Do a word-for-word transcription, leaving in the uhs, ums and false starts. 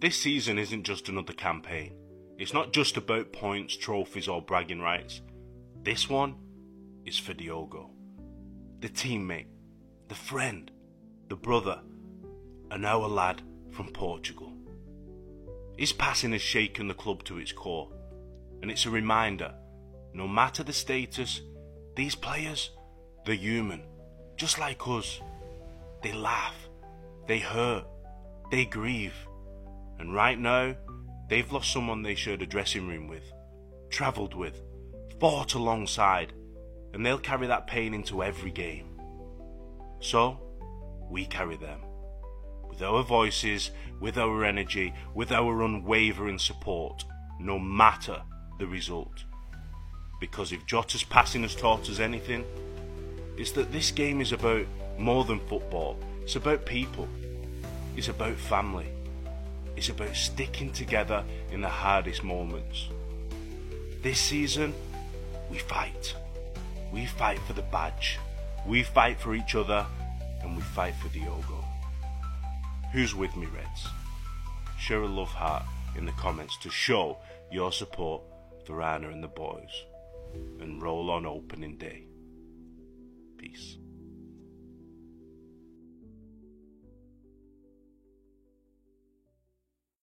This season isn't just another campaign. It's not just about points, trophies or bragging rights. This one is for Diogo. The teammate, the friend, the brother, and our lad from Portugal. His passing has shaken the club to its core, and it's a reminder, no matter the status, these players, they're human, just like us. They laugh, they hurt, they grieve, and right now, they've lost someone they shared a dressing room with, travelled with, fought alongside, and they'll carry that pain into every game. So, we carry them. With our voices, with our energy, with our unwavering support, no matter the result. Because if Jota's passing has taught us anything, it's that this game is about more than football. It's about people. It's about family. It's about sticking together in the hardest moments. This season, we fight. We fight for the badge. We fight for each other, and we fight for Diogo. Who's with me, Reds? Share a love heart in the comments to show your support for Anna and the boys. And roll on opening day. Peace.